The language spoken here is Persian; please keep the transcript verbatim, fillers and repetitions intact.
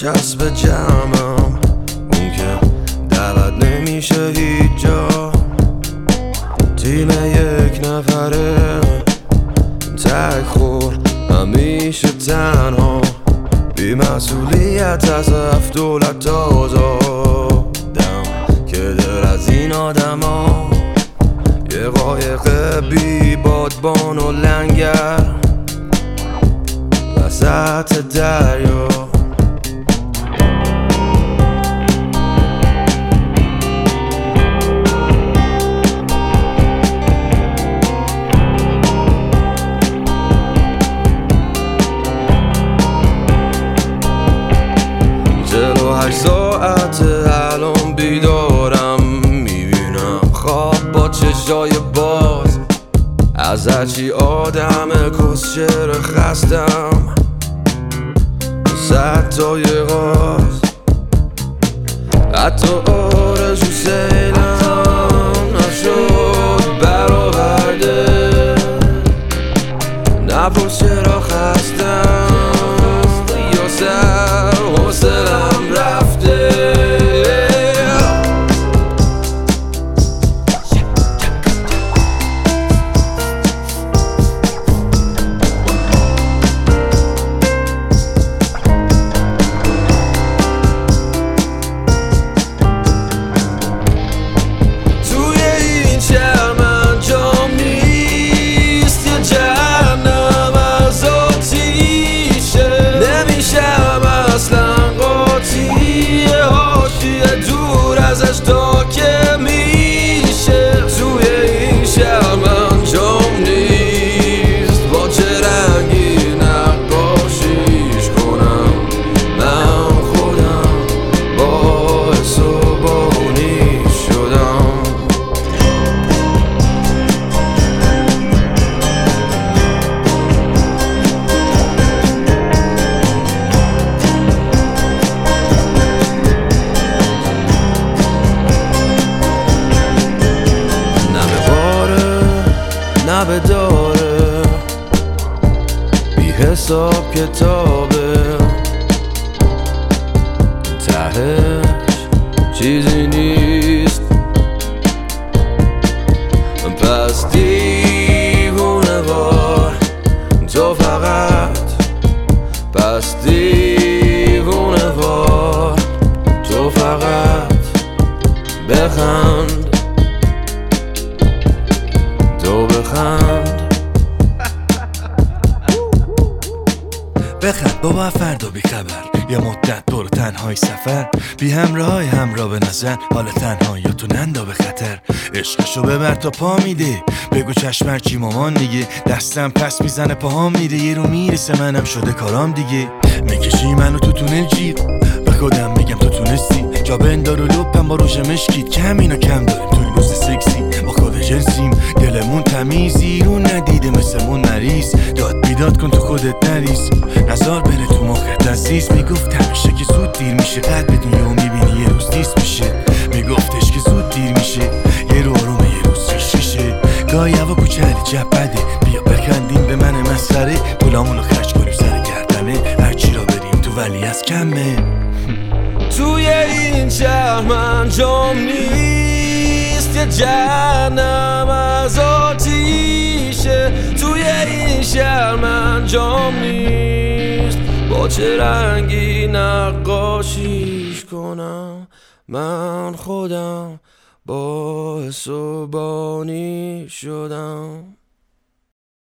چسب جمعم، اون که دعوت نمیشه هیچ جا. تیم یک نفره تک خور، همیشه تنها، بی مسئولیت از هفت دولت آزادم، که دل از این آدم ها یه قایق بی بادبان و لنگر وسط دریا. چهل و هشت ساعت الان بیدارم، میبینم خواب با چشای باز از هرچی آدم کسچر خستم. صد تا یه غاز حتی آرزو سیلم نشد برآورده. نپرس چرا خستم یا سر حوصله‌ام رفته. ازش تا که میشه توی این شهر من جام نیست. با چه رنگی نقاشیش کنم من خودم، باعث و بانی شدم. نبه داره بی حساب کتابه، تهش چیزی نیست. پس دیوونه وار تو فقط، پس دیوونه وار تو فقط بخند، تو بخند بخند بابا فردا بی خبر، یه مدت دور تنهای سفر، بی همراه همراه به نظر، حال تنهایی تو نندا به خطر. عشقشو ببر تا پا میده، بگو چشم چی مامان دیگه، دستم پس میزنه پاهام میره، یه رو میرسه منم شده کارام دیگه. میکشی منو تو تونل جیغ، به خودم میگم تو تونستی، جا بندار و لپم با روش مشکید، که همینا کم داریم توی روز سکسی. با خود جنسیم دلمون تمیزی رو ندیده مثلمون مریض، داد بیداد کن تو خودت نریز، نزار بره تو مخت عزیز. میگفت همیشه که زود دیر میشه، قد بدون یهو میبینی یه روز نیست میشه. میگفتش که زود دیر میشه، یه رو آرومه یه روز ریش میشه. گاهی هوا کوچه جب بده، بیا بخندیم به من مسخره، پولامونو خرج کنیم سر گردنه، هرچی را بریم تو ولی از کمه. توی این شهر من جام نیست، یه جهنم از آتیشه. توی این شهر من جام نیست، با چه رنگی نقاشیش کنم من خودم، باعث و بانی شدم.